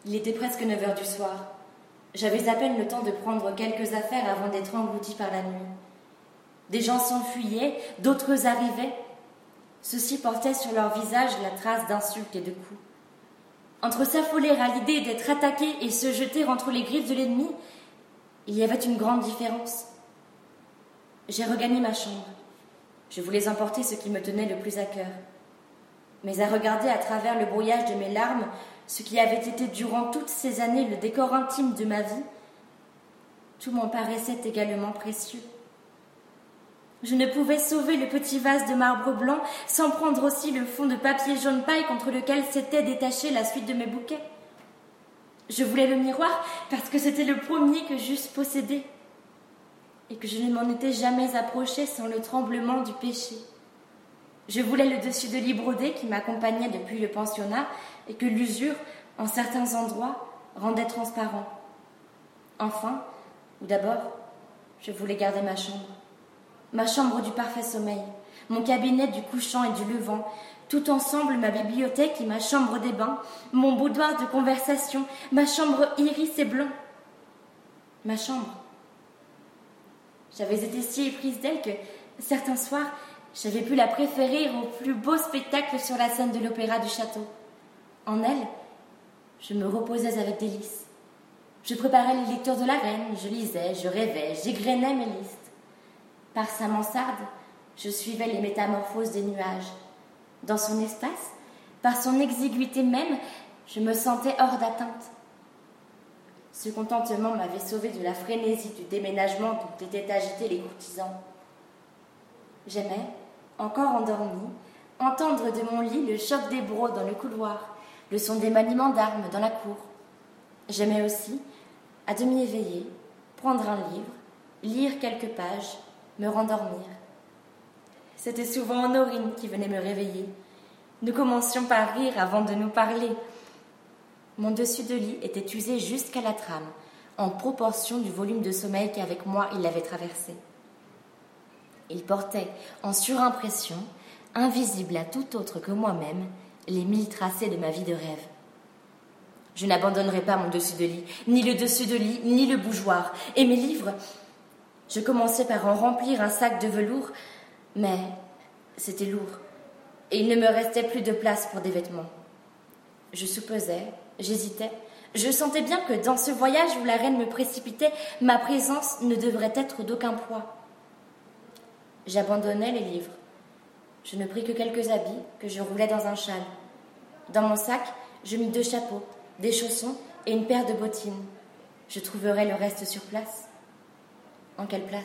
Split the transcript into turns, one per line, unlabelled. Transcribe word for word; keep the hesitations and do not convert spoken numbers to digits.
Il était presque neuf heures du soir. J'avais à peine le temps de prendre quelques affaires avant d'être engloutie par la nuit. Des gens s'enfuyaient, d'autres arrivaient. Ceux-ci portaient sur leur visage la trace d'insultes et de coups. Entre s'affoler à l'idée d'être attaqué et se jeter entre les griffes de l'ennemi, il y avait une grande différence. J'ai regagné ma chambre. Je voulais emporter ce qui me tenait le plus à cœur. Mais à regarder à travers le brouillage de mes larmes ce qui avait été durant toutes ces années le décor intime de ma vie, tout m'en paraissait également précieux. Je ne pouvais sauver le petit vase de marbre blanc sans prendre aussi le fond de papier jaune paille contre lequel s'était détachée la suite de mes bouquets. Je voulais le miroir parce que c'était le premier que j'eusse possédé et que je ne m'en étais jamais approchée sans le tremblement du péché. Je voulais le dessus de lit brodé qui m'accompagnait depuis le pensionnat et que l'usure, en certains endroits, rendait transparent. Enfin, ou d'abord, je voulais garder ma chambre. Ma chambre du parfait sommeil, mon cabinet du couchant et du levant, tout ensemble ma bibliothèque et ma chambre des bains, mon boudoir de conversation, ma chambre iris et blanc. Ma chambre. J'avais été si éprise d'elle que, certains soirs, j'avais pu la préférer au plus beau spectacle sur la scène de l'opéra du château. En elle, je me reposais avec délice. Je préparais les lectures de la reine, je lisais, je rêvais, j'égrenais mes listes. Par sa mansarde, je suivais les métamorphoses des nuages. Dans son espace, par son exiguïté même, je me sentais hors d'atteinte. Ce contentement m'avait sauvé de la frénésie du déménagement dont étaient agités les courtisans. J'aimais, encore endormie, entendre de mon lit le choc des brocs dans le couloir, le son des maniements d'armes dans la cour. J'aimais aussi, à demi éveillée, prendre un livre, lire quelques pages, me rendormir. C'était souvent Honorine qui venait me réveiller. Nous commencions par rire avant de nous parler. Mon dessus de lit était usé jusqu'à la trame, en proportion du volume de sommeil qu'avec moi il avait traversé. Il portait, en surimpression, invisible à tout autre que moi-même, les mille tracés de ma vie de rêve. Je n'abandonnerai pas mon dessus de lit, ni le dessus de lit, ni le bougeoir. Et mes livres, je commençais par en remplir un sac de velours, mais c'était lourd, et il ne me restait plus de place pour des vêtements. Je soupesais, j'hésitais. Je sentais bien que dans ce voyage où la reine me précipitait, ma présence ne devrait être d'aucun poids. J'abandonnais les livres. Je ne pris que quelques habits que je roulais dans un châle. Dans mon sac, je mis deux chapeaux, des chaussons et une paire de bottines. Je trouverai le reste sur place. En quelle place ?